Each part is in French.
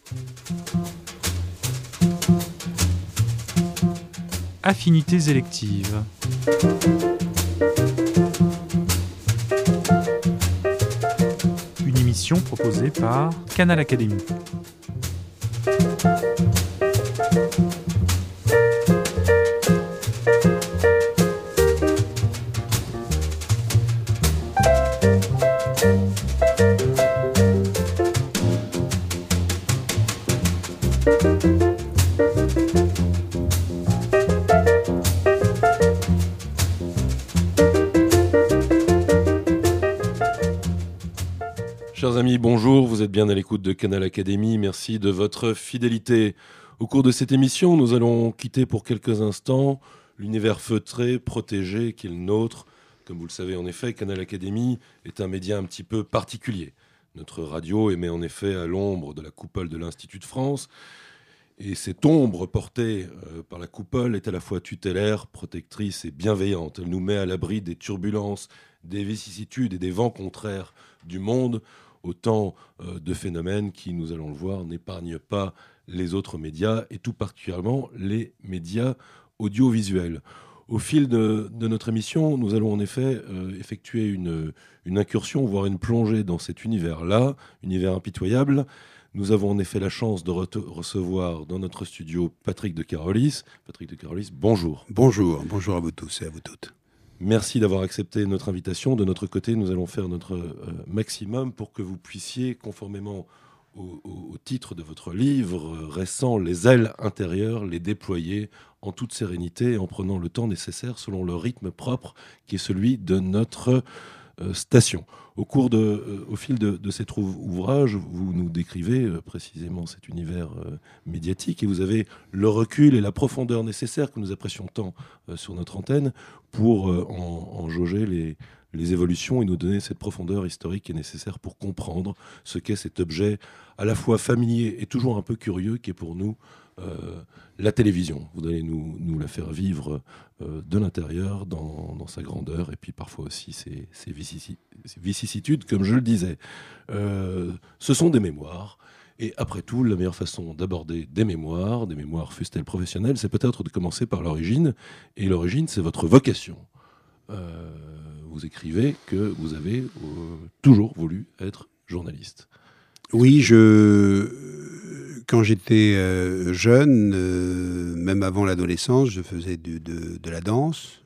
Affinités électives. Une émission proposée par Canal Académie. Chers amis, bonjour, vous êtes bien à l'écoute de Canal Académie, merci de votre fidélité. Au cours de cette émission, nous allons quitter pour quelques instants l'univers feutré, protégé qui est le nôtre. Comme vous le savez en effet, Canal Académie est un média un petit peu particulier. Notre radio émet en effet à l'ombre de la coupole de l'Institut de France. Et cette ombre portée par la coupole est à la fois tutélaire, protectrice et bienveillante. Elle nous met à l'abri des turbulences, des vicissitudes et des vents contraires du monde. Autant de phénomènes qui, nous allons le voir, n'épargnent pas les autres médias et tout particulièrement les médias audiovisuels. Au fil de notre émission, nous allons en effet effectuer une incursion, voire une plongée dans cet univers-là, univers impitoyable. Nous avons en effet la chance de recevoir dans notre studio Patrick de Carolis. Patrick de Carolis, bonjour. Bonjour à vous tous et à vous toutes. Merci d'avoir accepté notre invitation. De notre côté, nous allons faire notre maximum pour que vous puissiez, conformément au titre de votre livre récent, les ailes intérieures, les déployer en toute sérénité et en prenant le temps nécessaire selon le rythme propre qui est celui de notre station. Au fil de cet ouvrage, vous nous décrivez précisément cet univers médiatique et vous avez le recul et la profondeur nécessaires que nous apprécions tant sur notre antenne pour en jauger les évolutions et nous donner cette profondeur historique qui est nécessaire pour comprendre ce qu'est cet objet à la fois familier et toujours un peu curieux qui est pour nous la télévision. Vous allez nous la faire vivre de l'intérieur, dans sa grandeur, et puis parfois aussi ses vicissitudes, comme je le disais. Ce sont des mémoires, et après tout, la meilleure façon d'aborder des mémoires fussent-elles professionnelles, c'est peut-être de commencer par l'origine, et l'origine, c'est votre vocation. Vous écrivez que vous avez toujours voulu être journaliste. Oui, quand j'étais jeune, même avant l'adolescence, je faisais de la danse.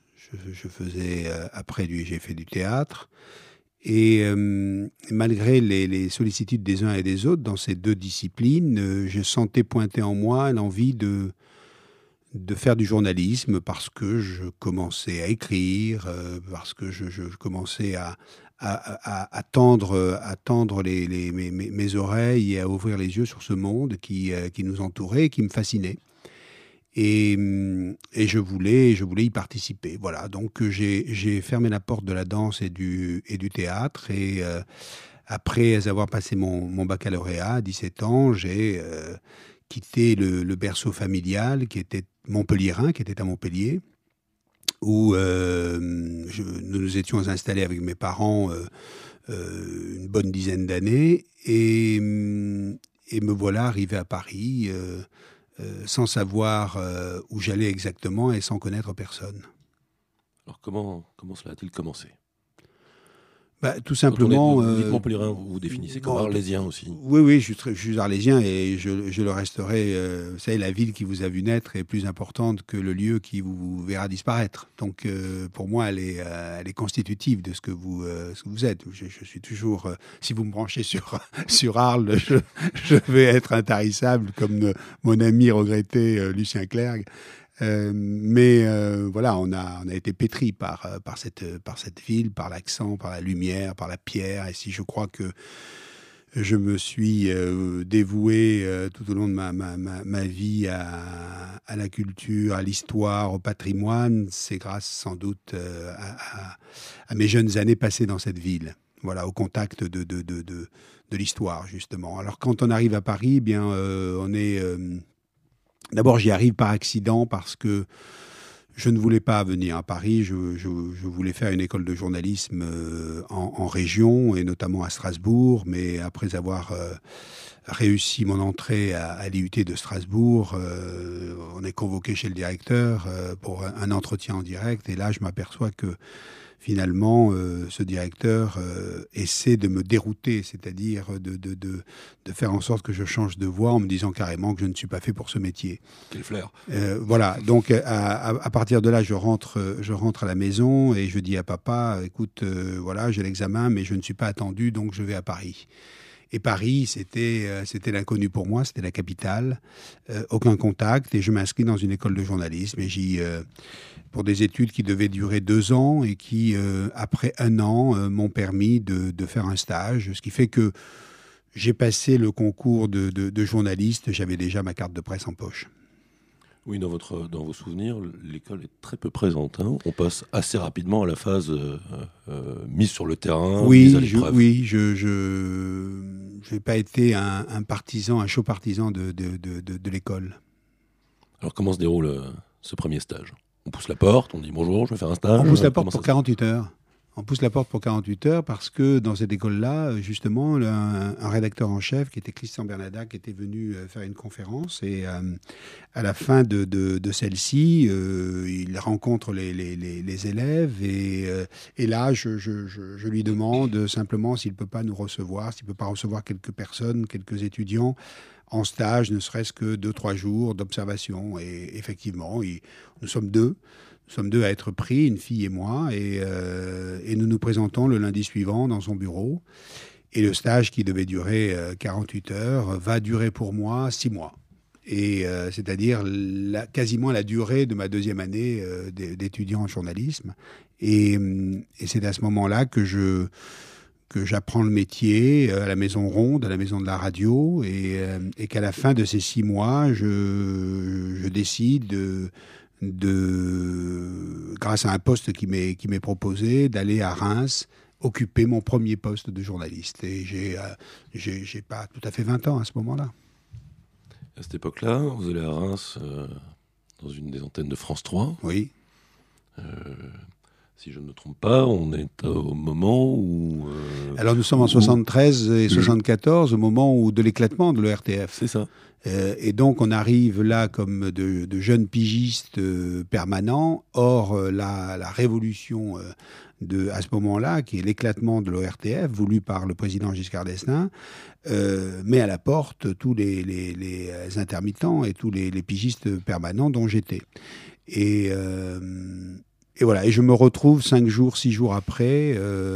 J'ai fait du théâtre. Et malgré les sollicitudes des uns et des autres dans ces deux disciplines, je sentais pointer en moi l'envie de faire du journalisme parce que je commençais à écrire, parce que je commençais à tendre mes oreilles et à ouvrir les yeux sur ce monde qui nous entourait et qui me fascinait. Et je voulais y participer. Voilà, donc j'ai fermé la porte de la danse et du théâtre. Et après avoir passé mon baccalauréat à 17 ans, j'ai quitté le berceau familial qui était montpelliérain, qui était à Montpellier, où nous nous étions installés avec mes parents une bonne dizaine d'années. Et me voilà arrivé à Paris sans savoir où j'allais exactement et sans connaître personne. Alors comment cela a-t-il commencé ? Tout simplement... Vous dites Montpelliérain, vous vous définissez comme arlésien aussi. Oui, je suis arlésien et je le resterai. Vous savez, la ville qui vous a vu naître est plus importante que le lieu qui vous verra disparaître. Donc, pour moi, elle est constitutive de ce que vous êtes. Je suis toujours... si vous me branchez sur Arles, je vais être intarissable, comme mon ami regretté Lucien Clergue. Mais voilà, on a été pétri par cette ville, par l'accent, par la lumière, par la pierre. Et si je crois que je me suis dévoué tout au long de ma vie à la culture, à l'histoire, au patrimoine, c'est grâce sans doute à mes jeunes années passées dans cette ville. Voilà, au contact de l'histoire, justement. Alors, quand on arrive à Paris, eh bien, on est... D'abord, j'y arrive par accident parce que Je ne voulais pas venir à Paris, je voulais faire une école de journalisme en région, et notamment à Strasbourg, mais après avoir réussi mon entrée à l'IUT de Strasbourg, on est convoqué chez le directeur pour un entretien en direct, et là je m'aperçois que finalement, ce directeur essaie de me dérouter, c'est-à-dire de faire en sorte que je change de voie en me disant carrément que je ne suis pas fait pour ce métier. Quel flair. Voilà, donc à partir de là, je rentre à la maison et je dis à papa, écoute, voilà, j'ai l'examen, mais je ne suis pas attendu, donc je vais à Paris. Et Paris, c'était l'inconnu pour moi, c'était la capitale, aucun contact, et je m'inscris dans une école de journalisme, et pour des études qui devaient durer 2 ans et qui, après 1 an, m'ont permis de faire un stage, ce qui fait que j'ai passé le concours de journaliste, j'avais déjà ma carte de presse en poche. Oui, dans vos souvenirs, l'école est très peu présente. Hein. On passe assez rapidement à la phase mise sur le terrain, mise à l'épreuve. Je n'ai pas été un chaud partisan de l'école. Alors comment se déroule ce premier stage ? On pousse la porte, on dit bonjour, je vais faire un stage. On pousse la porte pour 48 heures. On pousse la porte pour 48 heures parce que dans cette école-là, justement, un rédacteur en chef qui était Christian Bernadac était venu faire une conférence, et à la fin de celle-ci, il rencontre les élèves, et là, je lui demande simplement s'il ne peut pas nous recevoir, s'il ne peut pas recevoir quelques personnes, quelques étudiants en stage, ne serait-ce que 2-3 jours d'observation. Et effectivement, nous sommes deux. Nous sommes deux à être pris, une fille et moi, et nous nous présentons le lundi suivant dans son bureau. Et le stage qui devait durer 48 heures va durer pour moi 6 mois. Et c'est-à-dire quasiment la durée de ma 2e année d'étudiant en journalisme. Et c'est à ce moment-là que j'apprends le métier à la Maison Ronde, à la Maison de la Radio, et qu'à la fin de ces 6 mois, je décide grâce à un poste qui m'est proposé, d'aller à Reims occuper mon premier poste de journaliste. Et j'ai pas tout à fait 20 ans à ce moment-là. À cette époque-là, vous allez à Reims dans une des antennes de France 3. Oui. Si je ne me trompe pas, on est au moment où... Alors nous sommes en 73 et 74, au moment de l'éclatement de l'ERTF. C'est ça. Et donc on arrive là comme de jeunes pigistes permanents. Or, la révolution à ce moment-là, qui est l'éclatement de l'ORTF, voulu par le président Giscard d'Estaing, met à la porte tous les intermittents et tous les pigistes permanents dont j'étais. Et voilà, et je me retrouve 5 jours, 6 jours après,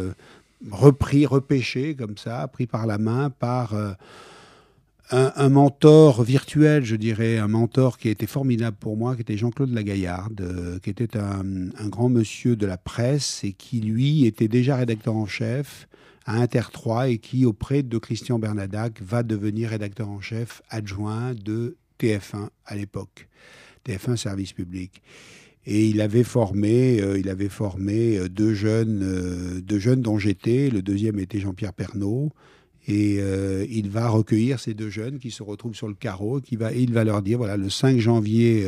repêché comme ça, pris par la main par un mentor virtuel, je dirais, un mentor qui a été formidable pour moi, qui était Jean-Claude Lagaillarde, qui était un grand monsieur de la presse et qui, lui, était déjà rédacteur en chef à Inter 3 et qui, auprès de Christian Bernadac, va devenir rédacteur en chef adjoint de TF1 à l'époque, TF1 Service Public. Et il avait formé 2 jeunes dont j'étais. Le deuxième était Jean-Pierre Pernaut. Et il va recueillir ces 2 jeunes qui se retrouvent sur le carreau. Et il va leur dire, voilà, le 5 janvier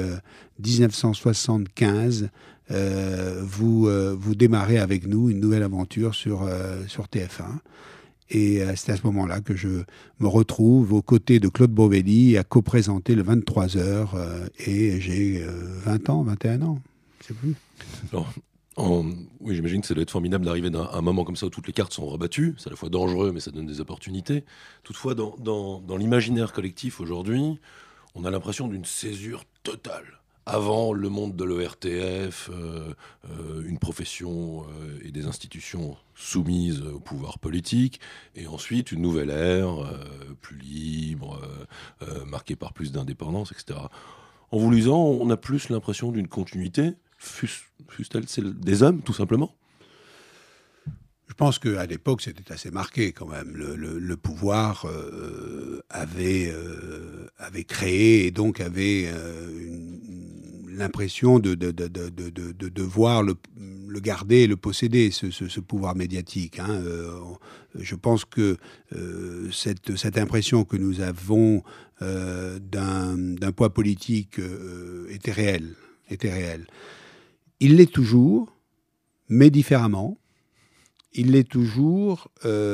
1975, vous démarrez avec nous une nouvelle aventure sur TF1. Et c'est à ce moment-là que je me retrouve aux côtés de Claude Bovelli à co-présenter le 23h. Et j'ai 20 ans, 21 ans. Je sais plus. Alors, oui, j'imagine que ça doit être formidable d'arriver à un moment comme ça où toutes les cartes sont rebattues. C'est à la fois dangereux, mais ça donne des opportunités. Toutefois, dans l'imaginaire collectif aujourd'hui, on a l'impression d'une césure totale. Avant, le monde de l'ORTF, une profession et des institutions soumises au pouvoir politique, et ensuite une nouvelle ère, plus libre, marquée par plus d'indépendance, etc. En vous lisant, on a plus l'impression d'une continuité, fût-elle celle des hommes, tout simplement. Je pense qu'à l'époque, c'était assez marqué quand même. Le pouvoir avait créé et donc avait l'impression de devoir le garder et le posséder, ce pouvoir médiatique. Hein. Je pense que cette impression que nous avons d'un poids politique était réelle. Il l'est toujours, mais différemment. Il l'est toujours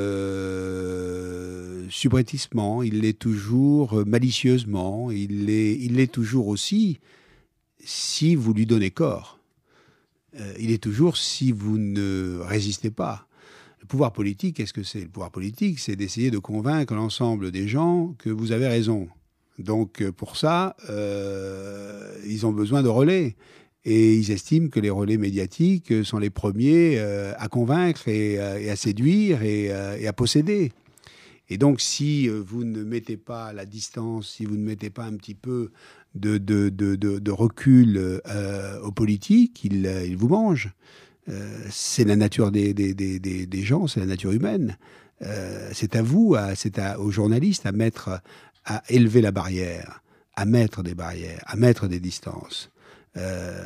subrepticement, il l'est toujours malicieusement, il l'est toujours aussi si vous lui donnez corps. Il est toujours si vous ne résistez pas. Le pouvoir politique, qu'est-ce que c'est ? Le pouvoir politique, c'est d'essayer de convaincre l'ensemble des gens que vous avez raison. Donc pour ça, ils ont besoin de relais. Et ils estiment que les relais médiatiques sont les premiers à convaincre et à séduire et à posséder. Et donc si vous ne mettez pas la distance, si vous ne mettez pas un petit peu de recul aux politiques, ils vous mangent. C'est la nature des gens, c'est la nature humaine. C'est à vous, aux journalistes, à élever la barrière, à mettre des barrières, à mettre des distances. Il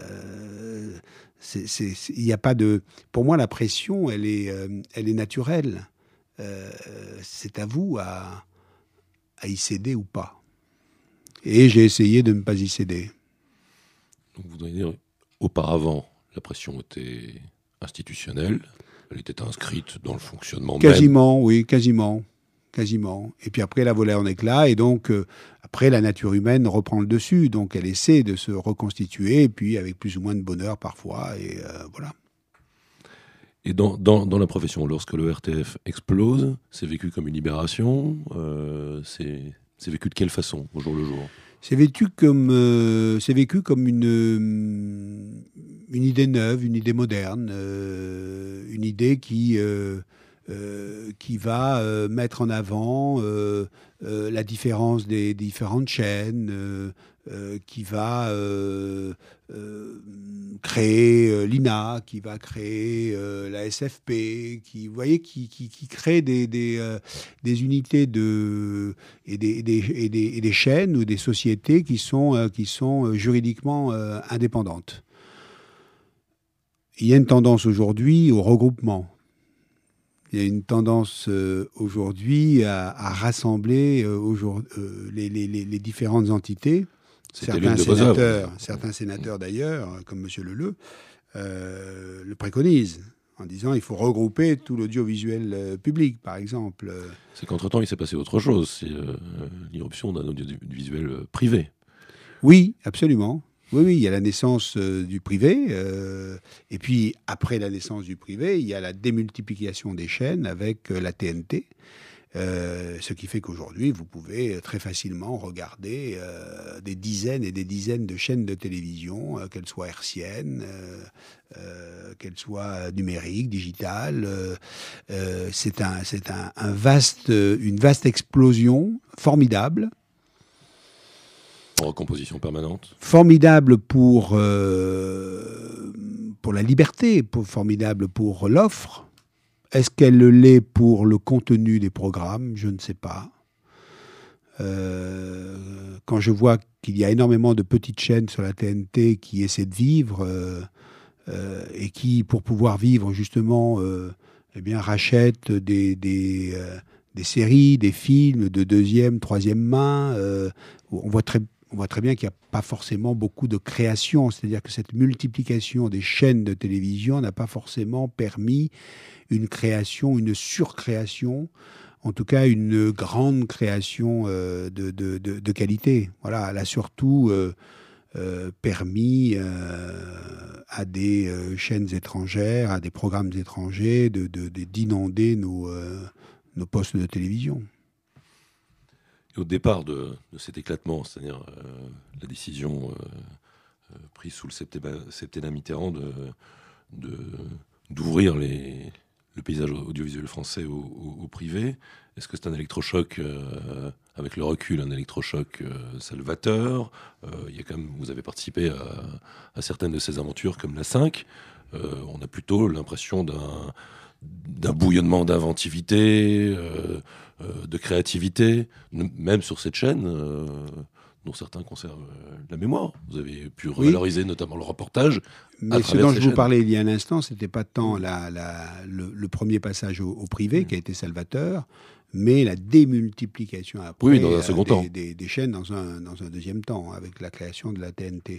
y a pas de. Pour moi, la pression, elle est naturelle. C'est à vous à y céder ou pas. Et j'ai essayé de ne pas y céder. Donc vous devez dire, auparavant, la pression était institutionnelle, elle était inscrite dans le fonctionnement quasiment, même. Oui, quasiment. Et puis après, elle a volé en éclats, et donc après, la nature humaine reprend le dessus, donc elle essaie de se reconstituer, et puis avec plus ou moins de bonheur parfois, et voilà. Et dans la profession, lorsque le RTF explose, c'est vécu comme une libération, c'est vécu de quelle façon, au jour le jour ? C'est vécu comme une idée neuve, une idée moderne, une idée qui va mettre en avant la différence des différentes chaînes, qui va créer l'INA, qui va créer la SFP, qui crée des unités et des chaînes ou des sociétés qui sont juridiquement indépendantes. Il y a une tendance aujourd'hui au regroupement. Il y a une tendance aujourd'hui à rassembler les différentes entités. Certains sénateurs d'ailleurs, comme M. Leleu, le préconisent en disant qu'il faut regrouper tout l'audiovisuel public, par exemple. C'est qu'entre-temps, il s'est passé autre chose. C'est l'irruption d'un audiovisuel privé. Oui, absolument. Oui, il y a la naissance du privé, et puis après la naissance du privé, il y a la démultiplication des chaînes avec la TNT, ce qui fait qu'aujourd'hui, vous pouvez très facilement regarder des dizaines et des dizaines de chaînes de télévision, qu'elles soient hertziennes, qu'elles soient numériques, digitales. C'est une vaste explosion formidable. En recomposition permanente. Formidable pour la liberté, formidable pour l'offre. Est-ce qu'elle l'est pour le contenu des programmes ? Je ne sais pas. Quand je vois qu'il y a énormément de petites chaînes sur la TNT qui essaient de vivre et qui, pour pouvoir vivre justement, rachètent des séries, des films de deuxième, troisième main, on voit très bien qu'il n'y a pas forcément beaucoup de création, c'est-à-dire que cette multiplication des chaînes de télévision n'a pas forcément permis une création, une surcréation, en tout cas une grande création de qualité. Voilà, elle a surtout permis à des chaînes étrangères, à des programmes étrangers d'inonder nos postes de télévision. Au départ de cet éclatement, c'est-à-dire la décision prise sous le septennat Mitterrand d'ouvrir le paysage audiovisuel français au privé, est-ce que c'est un électrochoc, avec le recul, un électrochoc salvateur ? Il y a quand même, vous avez participé à certaines de ces aventures comme la 5. On a plutôt l'impression d'un bouillonnement d'inventivité, de créativité, même sur cette chaîne dont certains conservent la mémoire. Vous avez pu revaloriser notamment le reportage. Mais ce dont je vous parlais il y a un instant, ce n'était pas tant le premier passage au privé qui a été salvateur. mais la démultiplication après dans un second temps. Des chaînes dans un deuxième temps, avec la création de la TNT.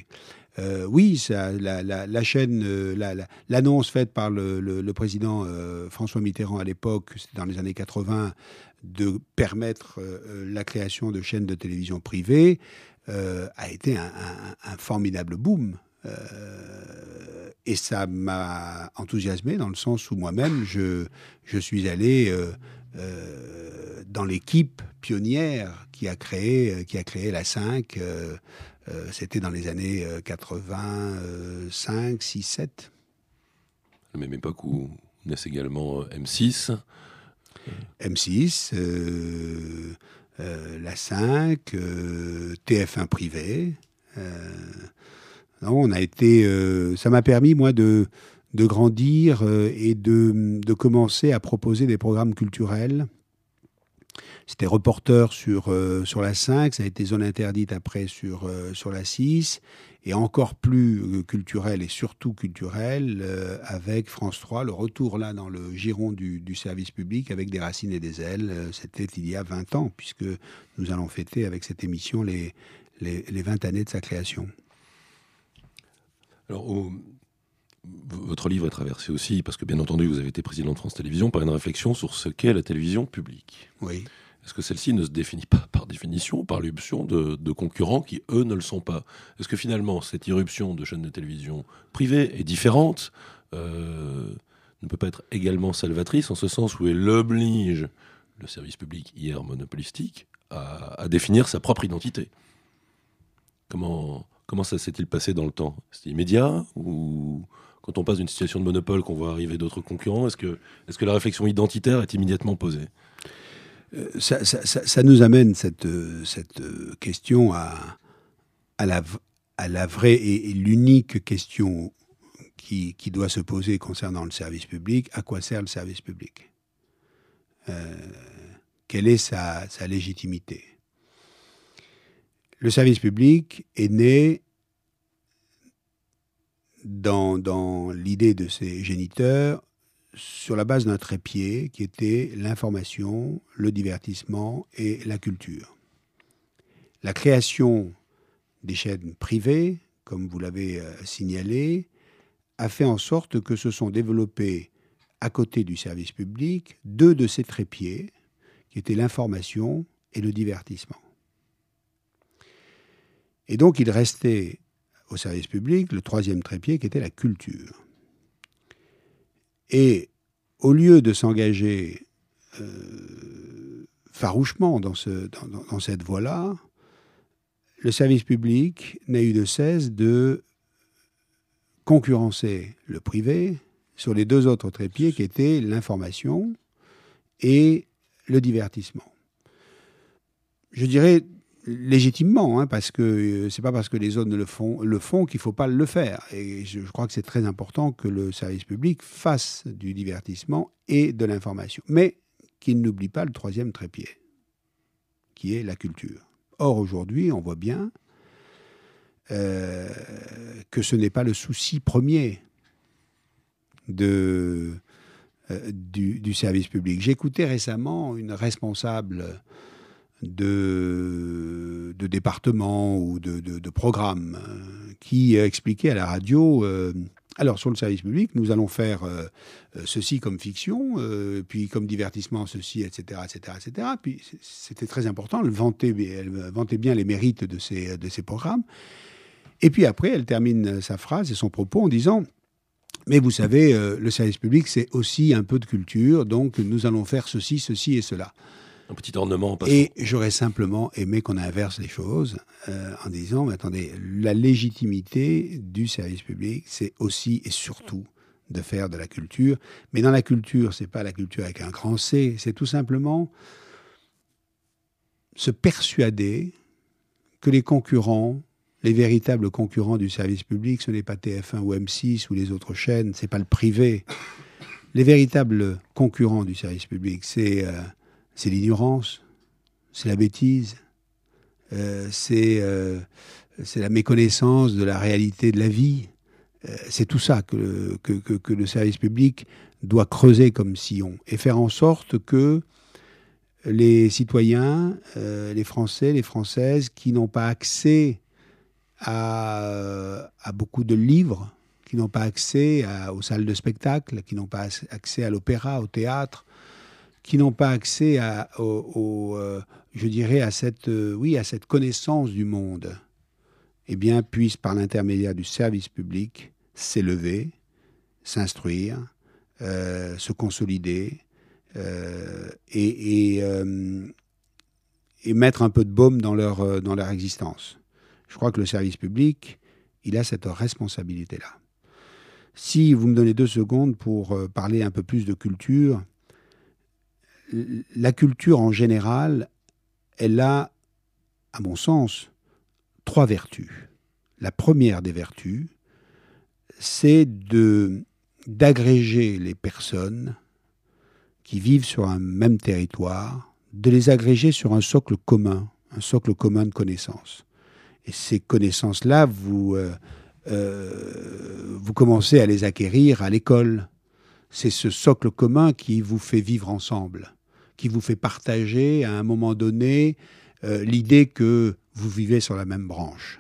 La chaîne, l'annonce faite par le président François Mitterrand à l'époque, c'était dans les années 80, de permettre la création de chaînes de télévision privées, a été un formidable boom. Et ça m'a enthousiasmé dans le sens où moi-même, je suis allé dans l'équipe pionnière qui a créé la 5. C'était dans les années 85, 6, 7. À la même époque où naissent également M6. M6, la 5, TF1 privé. Non, on a été. Ça m'a permis, moi, de grandir et de commencer à proposer des programmes culturels. C'était Reporter sur la 5, ça a été Zone Interdite après sur la 6, et encore plus culturel et surtout culturel avec France 3, le retour là dans le giron du service public avec Des racines et des ailes. C'était il y a 20 ans, puisque nous allons fêter avec cette émission les 20 années de sa création. Alors, votre livre est traversé aussi, parce que bien entendu, vous avez été président de France Télévisions, par une réflexion sur ce qu'est la télévision publique. Oui. Est-ce que celle-ci ne se définit pas par définition par l'irruption de concurrents qui, eux, ne le sont pas? Est-ce que finalement, cette irruption de chaînes de télévision privées et différentes ne peut pas être également salvatrice, en ce sens où elle oblige le service public, hier monopolistique, à définir sa propre identité? Comment ça s'est-il passé dans le temps? C'est immédiat, ou quand on passe d'une situation de monopole qu'on voit arriver d'autres concurrents, est-ce que la réflexion identitaire est immédiatement posée? Ça nous amène cette question à la vraie et l'unique question qui doit se poser concernant le service public. À quoi sert le service public? Quelle est sa légitimité? Le service public est né dans l'idée de ses géniteurs sur la base d'un trépied qui était l'information, le divertissement et la culture. La création des chaînes privées, comme vous l'avez signalé, a fait en sorte que se sont développés, à côté du service public, deux de ces trépieds, qui étaient l'information et le divertissement. Et donc, il restait au service public le troisième trépied, qui était la culture. Et au lieu de s'engager farouchement dans cette voie-là, le service public n'a eu de cesse de concurrencer le privé sur les deux autres trépieds qui étaient l'information et le divertissement. Je dirais légitimement, parce que c'est pas parce que les autres le font qu'il faut pas le faire. Et je crois que c'est très important que le service public fasse du divertissement et de l'information, mais qu'il n'oublie pas le troisième trépied, qui est la culture. Or, aujourd'hui, on voit bien que ce n'est pas le souci premier du service public. J'écoutais récemment une responsable de département ou de programme qui expliquait à la radio alors sur le service public nous allons faire ceci comme fiction puis comme divertissement ceci, etc. Puis c'était très important, elle vantait bien les mérites de ces programmes, et puis après elle termine sa phrase et son propos en disant: mais vous savez, le service public c'est aussi un peu de culture, donc nous allons faire ceci et cela. Un petit ornement en passant. Et j'aurais simplement aimé qu'on inverse les choses en disant, mais attendez, la légitimité du service public, c'est aussi et surtout de faire de la culture. Mais dans la culture, c'est pas la culture avec un grand C, c'est tout simplement se persuader que les concurrents, les véritables concurrents du service public, ce n'est pas TF1 ou M6 ou les autres chaînes, c'est pas le privé. Les véritables concurrents du service public, c'est l'ignorance, c'est la bêtise, c'est la méconnaissance de la réalité de la vie. C'est tout ça que le service public doit creuser comme sillon et faire en sorte que les citoyens, les Français, les Françaises qui n'ont pas accès à beaucoup de livres, qui n'ont pas accès aux salles de spectacle, qui n'ont pas accès à l'opéra, au théâtre, qui n'ont pas accès je dirais, à cette connaissance du monde, eh bien, puissent, par l'intermédiaire du service public, s'élever, s'instruire, se consolider et mettre un peu de baume dans leur existence. Je crois que le service public, il a cette responsabilité-là. Si vous me donnez 2 secondes pour parler un peu plus de culture, la culture en général, elle a, à mon sens, 3 vertus. La première des vertus, c'est d'agréger les personnes qui vivent sur un même territoire, de les agréger sur un socle commun de connaissances. Et ces connaissances-là, vous commencez à les acquérir à l'école. C'est ce socle commun qui vous fait vivre ensemble, qui vous fait partager à un moment donné l'idée que vous vivez sur la même branche.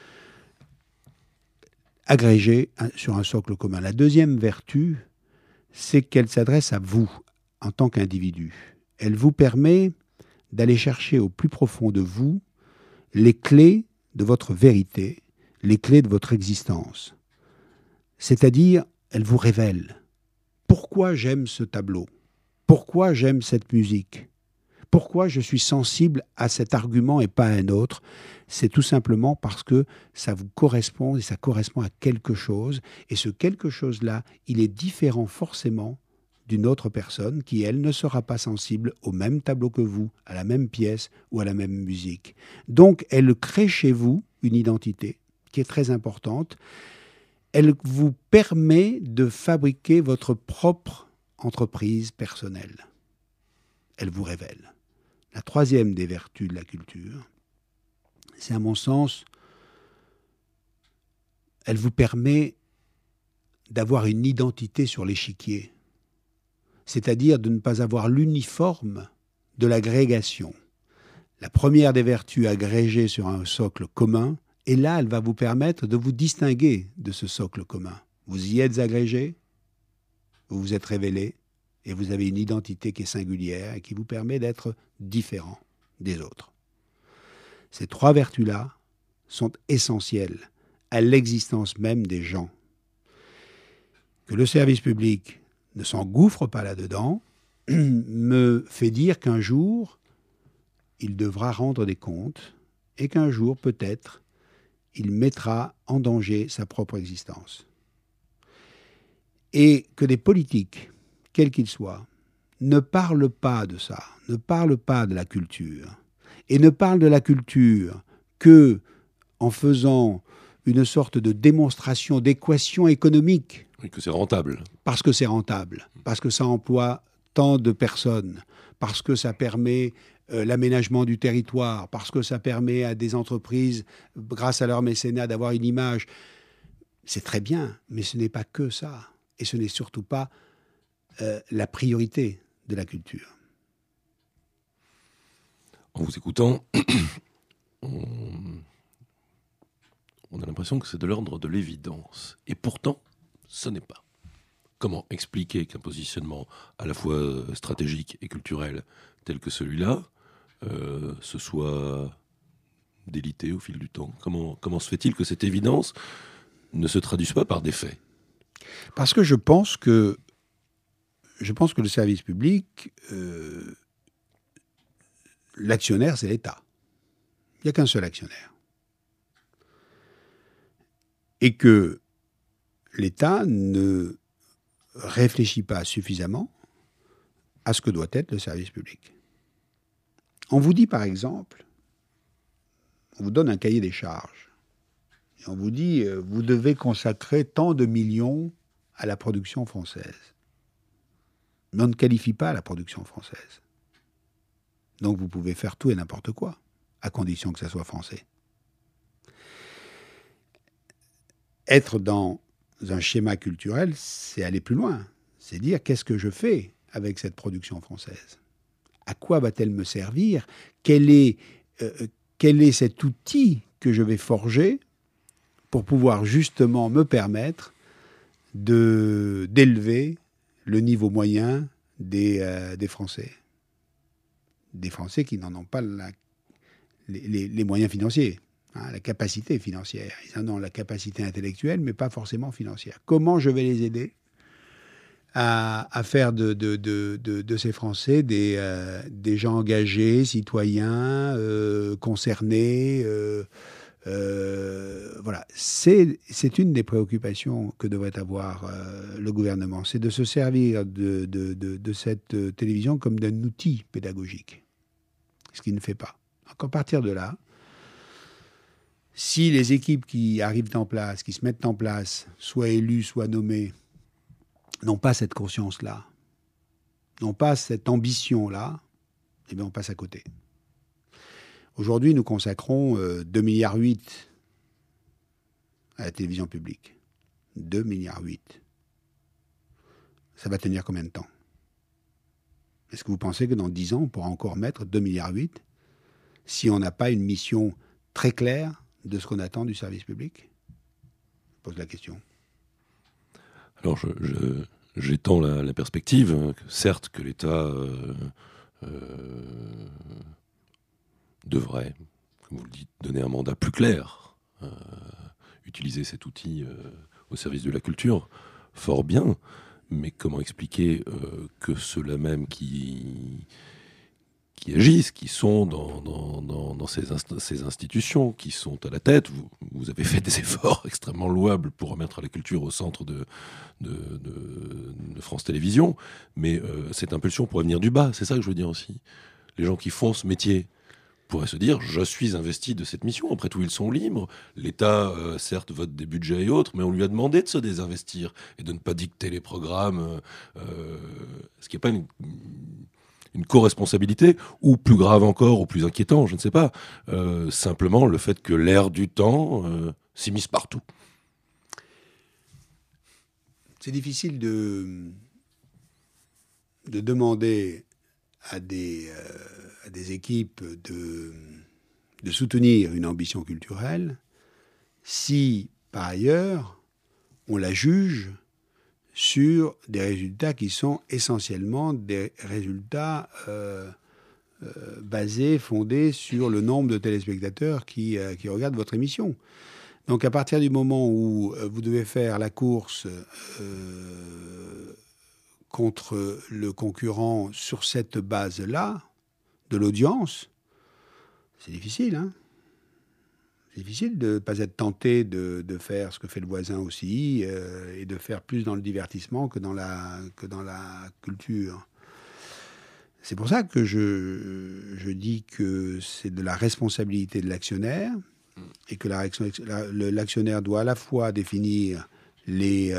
Agrégée sur un socle commun. La deuxième vertu, c'est qu'elle s'adresse à vous en tant qu'individu. Elle vous permet d'aller chercher au plus profond de vous les clés de votre vérité, les clés de votre existence. C'est-à-dire, elle vous révèle pourquoi j'aime ce tableau, pourquoi j'aime cette musique, pourquoi je suis sensible à cet argument et pas à un autre. C'est tout simplement parce que ça vous correspond et ça correspond à quelque chose. Et ce quelque chose-là, il est différent forcément d'une autre personne qui, elle, ne sera pas sensible au même tableau que vous, à la même pièce ou à la même musique. Donc, elle crée chez vous une identité qui est très importante. Elle vous permet de fabriquer votre propre entreprise personnelle. Elle vous révèle. La troisième des vertus de la culture, c'est à mon sens, elle vous permet d'avoir une identité sur l'échiquier, c'est-à-dire de ne pas avoir l'uniforme de l'agrégation. La première des vertus agrégée sur un socle commun, et là, elle va vous permettre de vous distinguer de ce socle commun. Vous y êtes agrégé, vous vous êtes révélé, et vous avez une identité qui est singulière et qui vous permet d'être différent des autres. Ces 3 vertus-là sont essentielles à l'existence même des gens. Que le service public ne s'engouffre pas là-dedans me fait dire qu'un jour, il devra rendre des comptes et qu'un jour, peut-être, il mettra en danger sa propre existence. Et que des politiques, quels qu'ils soient, ne parlent pas de ça, ne parlent pas de la culture, et ne parlent de la culture que en faisant une sorte de démonstration d'équation économique. Oui, que c'est rentable. Parce que c'est rentable, parce que ça emploie tant de personnes, parce que ça permet l'aménagement du territoire, parce que ça permet à des entreprises, grâce à leur mécénat, d'avoir une image. C'est très bien, mais ce n'est pas que ça. Et ce n'est surtout pas la priorité de la culture. En vous écoutant, on a l'impression que c'est de l'ordre de l'évidence. Et pourtant, ce n'est pas. Comment expliquer qu'un positionnement à la fois stratégique et culturel tel que celui-là se soit délité au fil du temps ? Comment se fait-il que cette évidence ne se traduise pas par des faits ? Parce que je pense que le service public, l'actionnaire, c'est l'État. Il n'y a qu'un seul actionnaire. Et que l'État ne réfléchit pas suffisamment à ce que doit être le service public. On vous dit, par exemple, on vous donne un cahier des charges. Et on vous dit, vous devez consacrer tant de millions à la production française. Mais on ne qualifie pas la production française. Donc vous pouvez faire tout et n'importe quoi, à condition que ça soit français. Être dans un schéma culturel, c'est aller plus loin. C'est dire qu'est-ce que je fais avec cette production française ? À quoi va-t-elle me servir ? Quel est cet outil que je vais forger pour pouvoir justement me permettre d'élever le niveau moyen des Français. Des Français qui n'en ont pas les moyens financiers, la capacité financière. Ils en ont la capacité intellectuelle, mais pas forcément financière. Comment je vais les aider à faire de ces Français des gens engagés, citoyens, concernés voilà, c'est une des préoccupations que devrait avoir le gouvernement, c'est de se servir de cette télévision comme d'un outil pédagogique, ce qu'il ne fait pas. Donc à partir de là, si les équipes qui arrivent en place, qui se mettent en place, soit élues, soit nommées, n'ont pas cette conscience-là, n'ont pas cette ambition-là, eh bien on passe à côté. Aujourd'hui, nous consacrons 2,8 milliards à la télévision publique. 2,8 milliards. Ça va tenir combien de temps ? Est-ce que vous pensez que dans 10 ans, on pourra encore mettre 2,8 milliards si on n'a pas une mission très claire de ce qu'on attend du service public ? Je pose la question. Alors, j'étends la perspective. Certes que l'État devrait, comme vous le dites, donner un mandat plus clair, utiliser cet outil au service de la culture, fort bien, mais comment expliquer que ceux-là même qui agissent, qui sont dans ces institutions, qui sont à la tête, vous avez fait des efforts extrêmement louables pour remettre la culture au centre de France Télévisions, mais cette impulsion pourrait venir du bas, c'est ça que je veux dire aussi. Les gens qui font ce métier pourraient se dire « je suis investi de cette mission ». Après tout, ils sont libres. L'État, certes, vote des budgets et autres, mais on lui a demandé de se désinvestir et de ne pas dicter les programmes. Ce qui n'est pas une co-responsabilité, ou plus grave encore, ou plus inquiétant, je ne sais pas. Simplement le fait que l'air du temps s'immisce partout. C'est difficile de demander à des équipes de soutenir une ambition culturelle si, par ailleurs, on la juge sur des résultats qui sont essentiellement des résultats fondés sur le nombre de téléspectateurs qui regardent votre émission. Donc à partir du moment où vous devez faire la course contre le concurrent sur cette base-là, de l'audience, c'est difficile, hein ? C'est difficile de ne pas être tenté de faire ce que fait le voisin aussi et de faire plus dans le divertissement que dans la culture. C'est pour ça que je dis que c'est de la responsabilité de l'actionnaire et que l'actionnaire doit à la fois définir les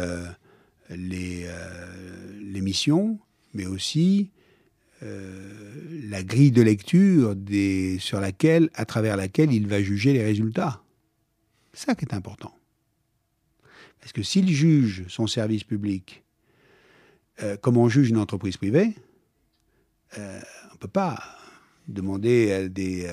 missions, mais aussi la grille de lecture à travers laquelle il va juger les résultats. C'est ça qui est important. Parce que s'il juge son service public comme on juge une entreprise privée, on ne peut pas demander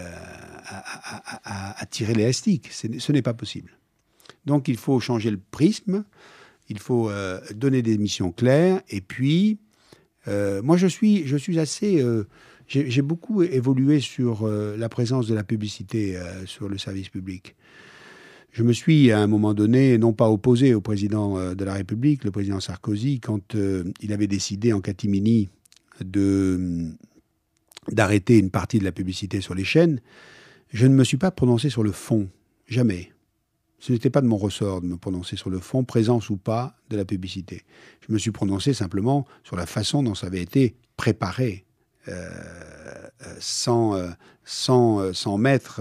à tirer l'élastique. Ce n'est pas possible. Donc il faut changer le prisme, il faut donner des missions claires, et puis moi, je suis assez... j'ai beaucoup évolué sur la présence de la publicité sur le service public. Je me suis, à un moment donné, non pas opposé au président de la République, le président Sarkozy, quand il avait décidé en catimini d'arrêter une partie de la publicité sur les chaînes. Je ne me suis pas prononcé sur le fond, jamais. Ce n'était pas de mon ressort de me prononcer sur le fond, présence ou pas de la publicité. Je me suis prononcé simplement sur la façon dont ça avait été préparé, sans mettre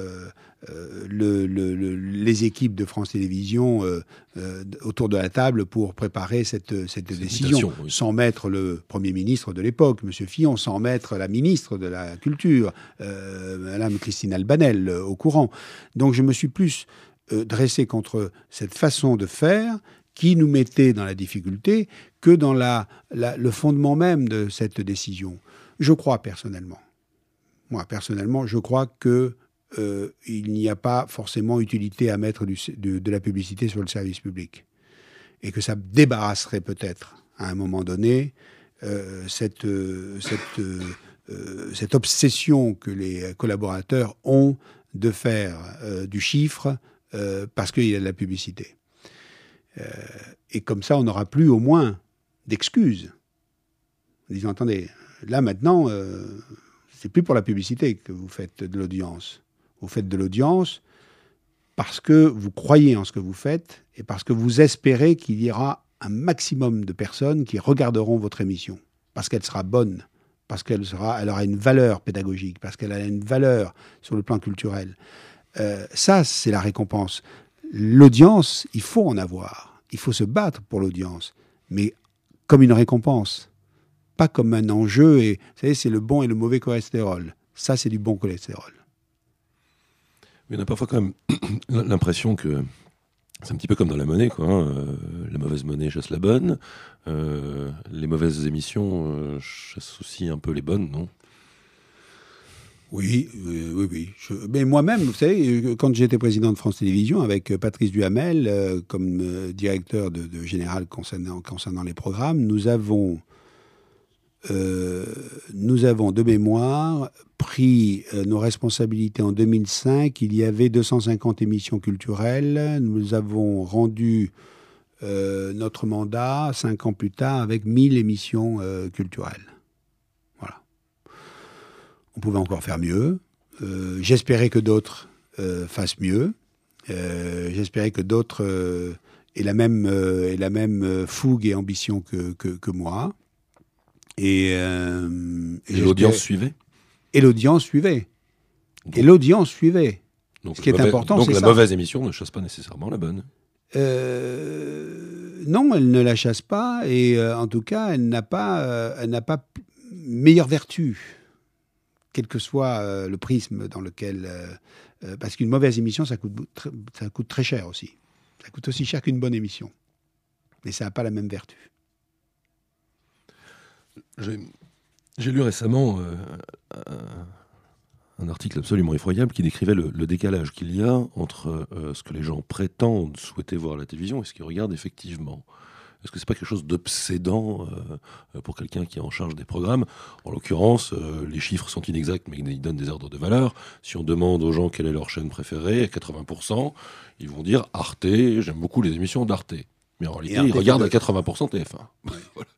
les équipes de France Télévisions autour de la table pour préparer cette décision, oui. Sans mettre le Premier ministre de l'époque, M. Fillon, sans mettre la ministre de la Culture, Mme Christine Albanel, au courant. Donc je me suis plus dressé contre cette façon de faire qui nous mettait dans la difficulté que dans le fondement même de cette décision. Je crois personnellement. Moi, personnellement, je crois que il n'y a pas forcément utilité à mettre de la publicité sur le service public. Et que ça débarrasserait peut-être, à un moment donné, cette obsession que les collaborateurs ont de faire du chiffre parce qu'il y a de la publicité. Et comme ça, on n'aura plus au moins d'excuses. En disant, attendez, là maintenant, c'est plus pour la publicité que vous faites de l'audience. Vous faites de l'audience parce que vous croyez en ce que vous faites et parce que vous espérez qu'il y aura un maximum de personnes qui regarderont votre émission. Parce qu'elle sera bonne, parce qu'elle aura une valeur pédagogique, parce qu'elle a une valeur sur le plan culturel. Ça, c'est la récompense. L'audience, il faut en avoir. Il faut se battre pour l'audience, mais comme une récompense, pas comme un enjeu. Et vous savez, c'est le bon et le mauvais cholestérol. Ça, c'est du bon cholestérol. Mais on a parfois quand même l'impression que c'est un petit peu comme dans la monnaie, quoi. La mauvaise monnaie chasse la bonne. Les mauvaises émissions chassent aussi un peu les bonnes, non ? Oui. Mais moi-même, vous savez, quand j'étais président de France Télévisions, avec Patrice Duhamel, comme directeur de général concernant les programmes, nous avons de mémoire pris nos responsabilités en 2005. Il y avait 250 émissions culturelles. Nous avons rendu notre mandat 5 ans plus tard avec 1000 émissions culturelles. Voilà. On pouvait encore faire mieux. J'espérais que d'autres fassent mieux. J'espérais que d'autres aient la même fougue et ambition que moi. Et l'audience suivait. Et l'audience suivait. Et l'audience suivait. Donc ce qui est important, c'est ça. Donc la mauvaise émission ne chasse pas nécessairement la bonne. Non, elle ne la chasse pas. Et en tout cas, elle n'a pas meilleure vertu, quel que soit le prisme dans lequel... parce qu'une mauvaise émission, ça coûte très cher aussi. Ça coûte aussi cher qu'une bonne émission. Mais ça n'a pas la même vertu. J'ai lu récemment un article absolument effroyable qui décrivait le décalage qu'il y a entre ce que les gens prétendent souhaiter voir à la télévision et ce qu'ils regardent effectivement. Est-ce que c'est pas quelque chose d'obsédant pour quelqu'un qui est en charge des programmes ? En l'occurrence, les chiffres sont inexacts, mais ils donnent des ordres de valeur. Si on demande aux gens quelle est leur chaîne préférée, 80%, ils vont dire Arte, j'aime beaucoup les émissions d'Arte. Mais en réalité, ils regardent à 80% TF1. Ouais. Voilà.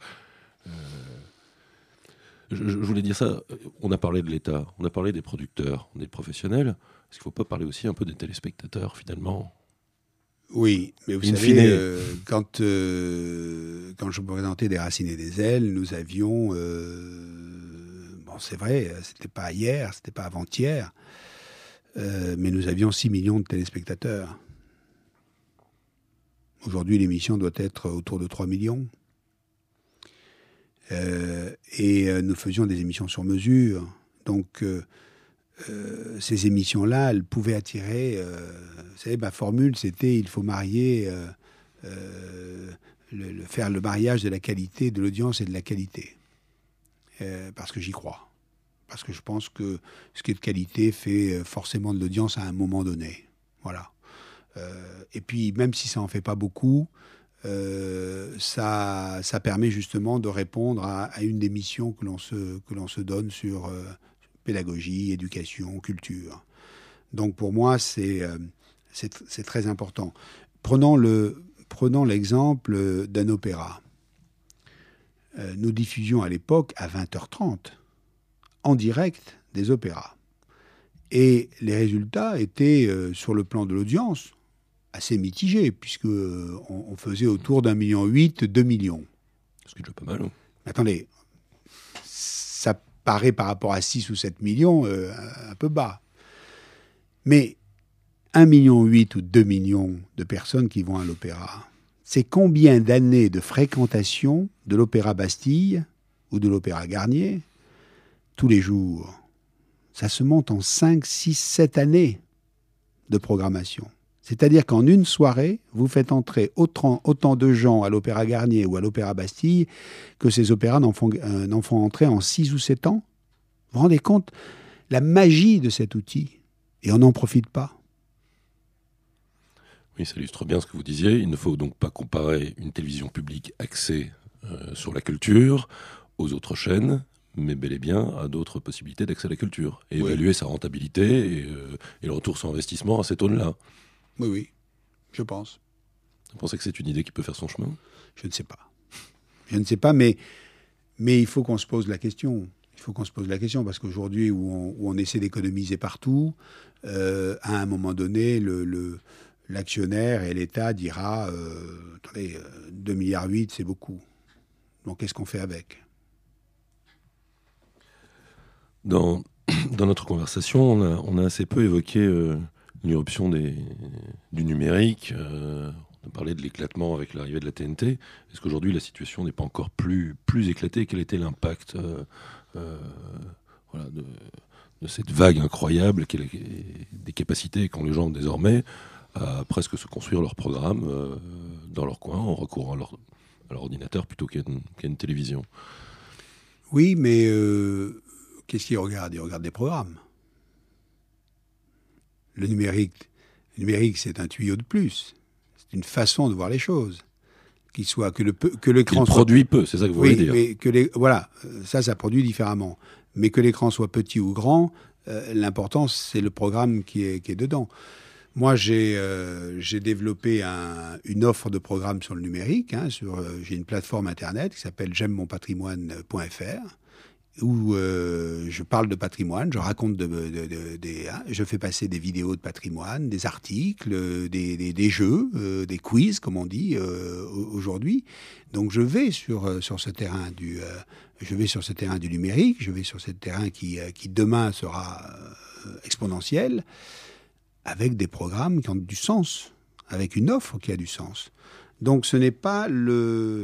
Je voulais dire ça, on a parlé de l'État, on a parlé des producteurs, des professionnels. Est-ce qu'il ne faut pas parler aussi un peu des téléspectateurs, finalement ? Oui, mais vous savez, quand je me présentais des Racines et des Ailes, nous avions... bon, c'est vrai, c'était pas hier, c'était pas avant-hier, mais nous avions 6 millions de téléspectateurs. Aujourd'hui, l'émission doit être autour de 3 millions. Et nous faisions des émissions sur mesure. Donc, ces émissions-là, elles pouvaient attirer... vous savez, ma formule, c'était il faut marier... faire le mariage de la qualité, de l'audience et de la qualité. Parce que j'y crois. Parce que je pense que ce qui est de qualité fait forcément de l'audience à un moment donné. Voilà. Et puis, même si ça n'en fait pas beaucoup... ça permet justement de répondre à une des missions que l'on se donne sur pédagogie, éducation, culture. Donc pour moi, c'est très important. Prenons l'exemple d'un opéra. Nous diffusions à l'époque à 20h30 en direct des opéras. Et les résultats étaient, sur le plan de l'audience, assez mitigé, puisqu'on faisait autour d'1,8 million, 2 millions. Ce qui est déjà pas mal. Hein. Attendez, ça paraît par rapport à 6 ou 7 millions un peu bas. Mais 1,8 million ou 2 millions de personnes qui vont à l'opéra, c'est combien d'années de fréquentation de l'Opéra Bastille ou de l'Opéra Garnier tous les jours ? Ça se monte en 5, 6, 7 années de programmation. C'est-à-dire qu'en une soirée, vous faites entrer autant de gens à l'Opéra Garnier ou à l'Opéra Bastille que ces opéras n'en font entrer en 6 ou 7 ans. Vous vous rendez compte la magie de cet outil, et on n'en profite pas. Oui, ça illustre bien ce que vous disiez. Il ne faut donc pas comparer une télévision publique axée sur la culture aux autres chaînes, mais bel et bien à d'autres possibilités d'accès à la culture. Et évaluer sa rentabilité et le retour sur investissement à cette aune-là. Oui, je pense. Vous pensez que c'est une idée qui peut faire son chemin ? Je ne sais pas. Je ne sais pas, mais il faut qu'on se pose la question. Il faut qu'on se pose la question, parce qu'aujourd'hui, où on essaie d'économiser partout, à un moment donné, l'actionnaire et l'État dira attendez, 2,8 milliards, c'est beaucoup. Donc, qu'est-ce qu'on fait avec ? Dans notre conversation, on a assez peu évoqué l'irruption du numérique. On a parlé de l'éclatement avec l'arrivée de la TNT. Est-ce qu'aujourd'hui, la situation n'est pas encore plus éclatée ? Quel était l'impact de cette vague incroyable des capacités qu'ont les gens désormais à presque se construire leur programme dans leur coin en recourant à leur ordinateur plutôt qu'à une télévision ? Oui, mais qu'est-ce qu'ils regardent ? Ils regardent des programmes. Le numérique, c'est un tuyau de plus. C'est une façon de voir les choses. Que l'écran soit... produit peu, c'est ça que vous voulez dire. Mais voilà, ça produit différemment. Mais que l'écran soit petit ou grand, l'important, c'est le programme qui est dedans. Moi, j'ai développé une offre de programmes sur le numérique. J'ai une plateforme Internet qui s'appelle j'aimemonpatrimoine.fr, où je parle de patrimoine, je raconte je fais passer des vidéos de patrimoine, des articles, des jeux, des quiz, comme on dit aujourd'hui. Donc je vais sur ce terrain du numérique, je vais sur ce terrain qui demain sera exponentiel, avec des programmes qui ont du sens, avec une offre qui a du sens. Donc ce n'est pas le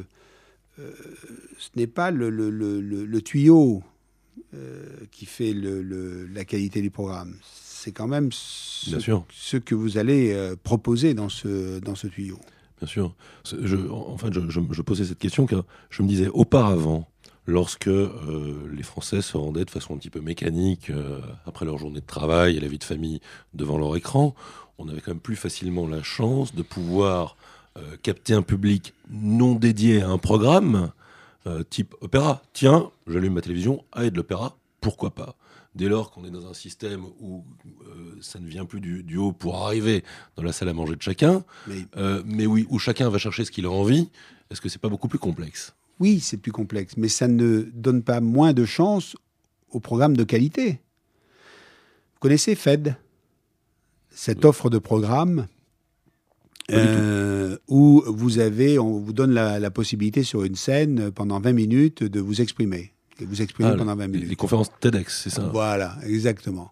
tuyau qui fait la qualité du programme. C'est quand même ce que vous allez proposer dans ce tuyau. Bien sûr. Je posais cette question car je me disais auparavant, lorsque les Français se rendaient de façon un petit peu mécanique après leur journée de travail et la vie de famille devant leur écran, on avait quand même plus facilement la chance de pouvoir capter un public non dédié à un programme type opéra. Tiens, j'allume ma télévision, et de l'opéra, pourquoi pas ? Dès lors qu'on est dans un système où ça ne vient plus du haut pour arriver dans la salle à manger de chacun, mais oui, où chacun va chercher ce qu'il a envie, est-ce que c'est pas beaucoup plus complexe ? Oui, c'est plus complexe, mais ça ne donne pas moins de chance aux programmes de qualité. Vous connaissez FED, cette offre de programme où on vous donne la possibilité sur une scène pendant 20 minutes de vous exprimer. Vous exprimez pendant 20 minutes. Les conférences TEDx, c'est ça ? Voilà, exactement.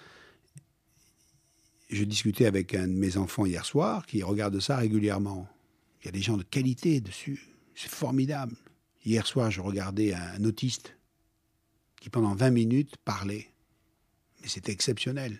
Je discutais avec un de mes enfants hier soir qui regarde ça régulièrement. Il y a des gens de qualité dessus. C'est formidable. Hier soir, je regardais un autiste qui, pendant 20 minutes, parlait. Mais c'était exceptionnel.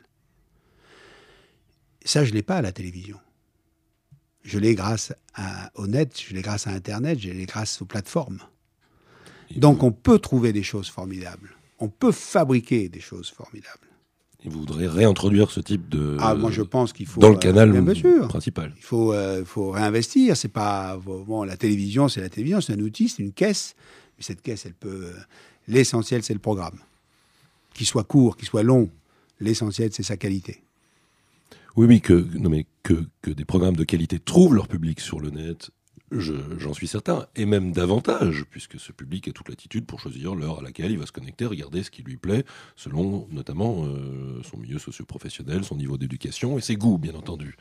Ça, je ne l'ai pas à la télévision. Je l'ai grâce au net, je l'ai grâce à Internet, je l'ai grâce aux plateformes. Donc, on peut trouver des choses formidables. On peut fabriquer des choses formidables. Et vous voudrez réintroduire ce type de... moi, je pense qu'il faut... Dans le canal principal. Il faut réinvestir. C'est pas... Bon, la télévision, c'est un outil, c'est une caisse. Mais cette caisse, elle peut... L'essentiel, c'est le programme. Qu'il soit court, qu'il soit long. L'essentiel, c'est sa qualité. Oui, que des programmes de qualité trouvent leur public sur le net, j'en suis certain, et même davantage, puisque ce public a toute latitude pour choisir l'heure à laquelle il va se connecter, regarder ce qui lui plaît, selon notamment son milieu socio-professionnel, son niveau d'éducation et ses goûts, bien entendu.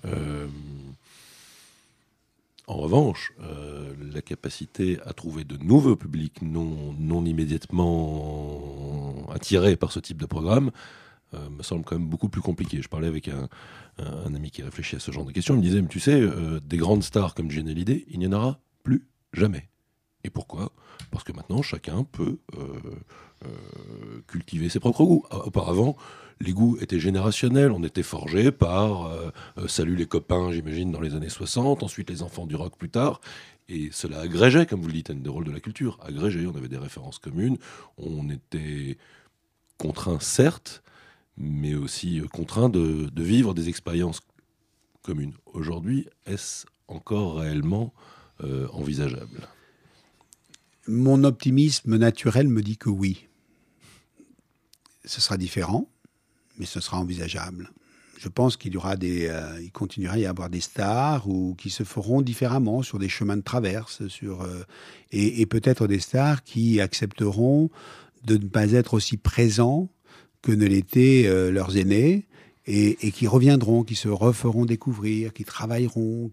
En revanche, la capacité à trouver de nouveaux publics non immédiatement attirés par ce type de programme me semble quand même beaucoup plus compliqué. Je parlais avec un ami qui réfléchit à ce genre de questions. Il me disait, mais tu sais, des grandes stars comme Johnny Hallyday, il n'y en aura plus jamais. Et pourquoi ? Parce que maintenant, chacun peut cultiver ses propres goûts. Auparavant, les goûts étaient générationnels. On était forgé par Salut les copains, j'imagine, dans les années 60. Ensuite, les enfants du rock plus tard. Et cela agrégeait, comme vous le dites, un des rôles de la culture. Agrégé, on avait des références communes. On était contraint, certes, mais aussi contraint de vivre des expériences communes. Aujourd'hui, est-ce encore réellement envisageable ? Mon optimisme naturel me dit que oui. Ce sera différent, mais ce sera envisageable. Je pense qu'il y aura il continuera à y avoir des stars qui se feront différemment sur des chemins de traverse, et peut-être des stars qui accepteront de ne pas être aussi présents que ne l'étaient leurs aînés, et qui reviendront, qui se referont découvrir, qui travailleront,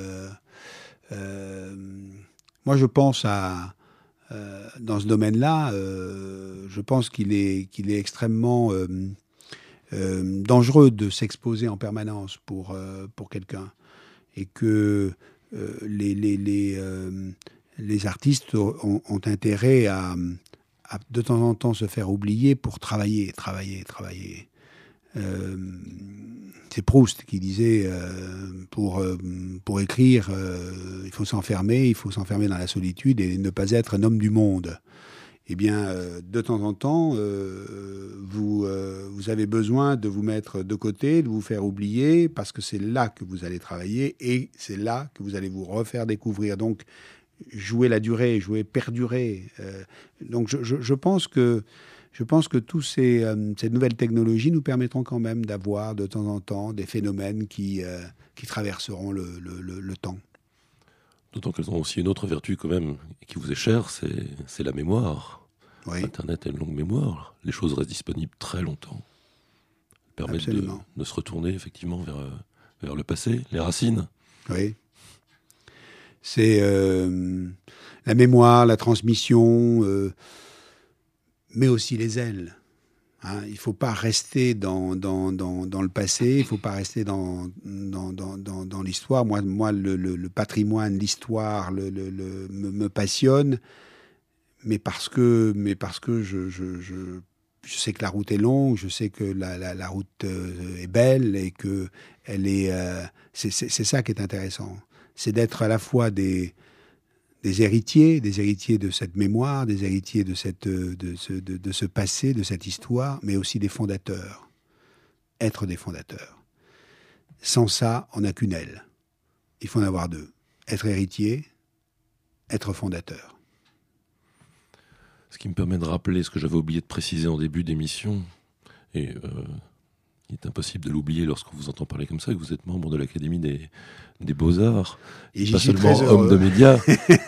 moi, je pense dans ce domaine-là, je pense qu'il est extrêmement dangereux de s'exposer en permanence pour quelqu'un, et que les artistes ont intérêt à de temps en temps se faire oublier pour travailler. C'est Proust qui disait pour écrire, il faut s'enfermer dans la solitude et ne pas être un homme du monde. Eh bien, de temps en temps, vous avez besoin de vous mettre de côté, de vous faire oublier, parce que c'est là que vous allez travailler et c'est là que vous allez vous refaire découvrir. Donc, jouer la durée, jouer perdurer. Donc, je pense que toutes ces nouvelles technologies nous permettront quand même d'avoir de temps en temps des phénomènes qui traverseront le temps. D'autant qu'elles ont aussi une autre vertu quand même, qui vous est chère, c'est la mémoire. Oui. Internet a une longue mémoire. Les choses restent disponibles très longtemps. Elles permettent de se retourner effectivement vers le passé, les racines. Oui. C'est la mémoire, la transmission, mais aussi les ailes. Hein, il ne faut pas rester dans le passé, il ne faut pas rester dans l'histoire. Moi le patrimoine, l'histoire me passionne, mais parce que je sais que la route est longue, je sais que la route est belle, et que c'est ça qui est intéressant. C'est d'être à la fois des héritiers de cette mémoire, des héritiers de ce passé, de cette histoire, mais aussi des fondateurs. Être des fondateurs. Sans ça, on n'a qu'une aile. Il faut en avoir deux. Être héritier, être fondateur. Ce qui me permet de rappeler ce que j'avais oublié de préciser en début d'émission, et il est impossible de l'oublier lorsqu'on vous entend parler comme ça, que vous êtes membre de l'Académie des Beaux-Arts, et pas seulement homme de médias.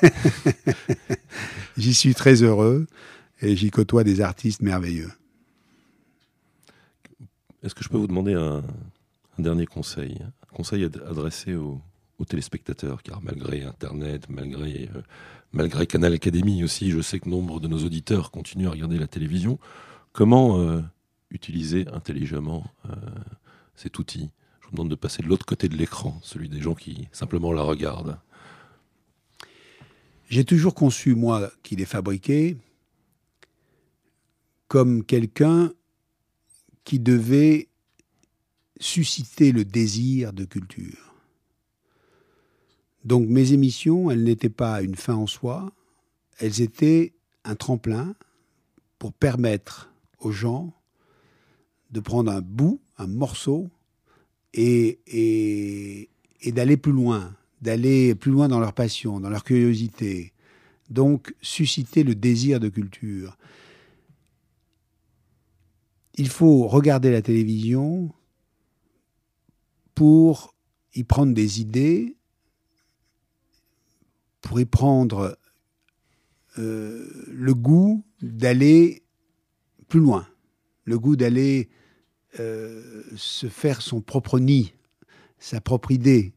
J'y suis très heureux, et j'y côtoie des artistes merveilleux. Est-ce que je peux vous demander un dernier conseil, un conseil adressé aux téléspectateurs, car malgré Internet, malgré Canal Académie aussi, je sais que nombre de nos auditeurs continuent à regarder la télévision. Comment utiliser intelligemment cet outil ? Je vous demande de passer de l'autre côté de l'écran, celui des gens qui simplement la regardent. J'ai toujours conçu, moi, qu'il est fabriqué comme quelqu'un qui devait susciter le désir de culture. Donc mes émissions, elles n'étaient pas une fin en soi, elles étaient un tremplin pour permettre aux gens de prendre un morceau, et d'aller plus loin dans leur passion, dans leur curiosité. Donc susciter le désir de culture. Il faut regarder la télévision pour y prendre des idées, pour y prendre le goût d'aller plus loin, le goût d'aller se faire son propre nid, sa propre idée,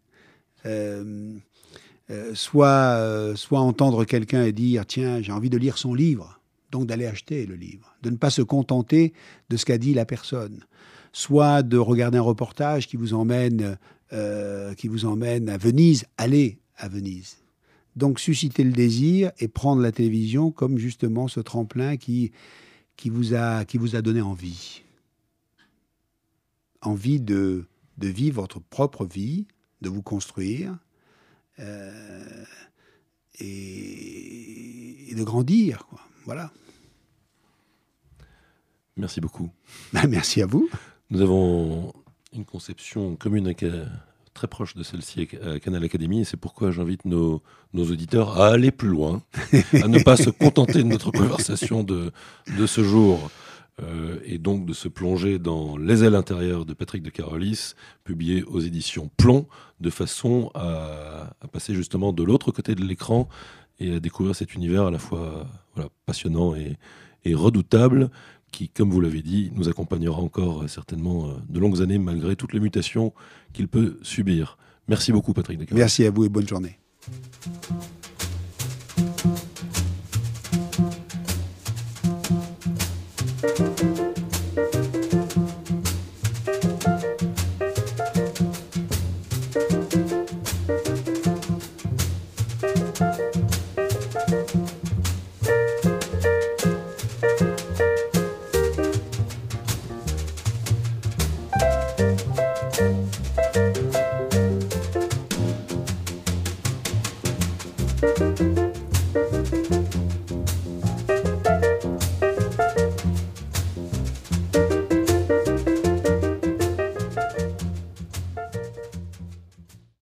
soit entendre quelqu'un et dire « Tiens, j'ai envie de lire son livre », donc d'aller acheter le livre, de ne pas se contenter de ce qu'a dit la personne, soit de regarder un reportage qui vous emmène à Venise, aller à Venise. Donc susciter le désir et prendre la télévision comme justement ce tremplin qui vous a donné envie. Envie de vivre votre propre vie, de vous construire et de grandir, quoi. Voilà. Merci beaucoup. Merci à vous. Nous avons une conception commune très proche de celle-ci à Canal Académie, et c'est pourquoi j'invite nos auditeurs à aller plus loin, à ne pas se contenter de notre conversation de ce jour, et donc de se plonger dans Les ailes intérieures de Patrick de Carolis, publié aux éditions Plomb, de façon à passer justement de l'autre côté de l'écran et à découvrir cet univers à la fois passionnant et redoutable, qui, comme vous l'avez dit, nous accompagnera encore certainement de longues années, malgré toutes les mutations qu'il peut subir. Merci beaucoup, Patrick de Carolis. Merci à vous et bonne journée.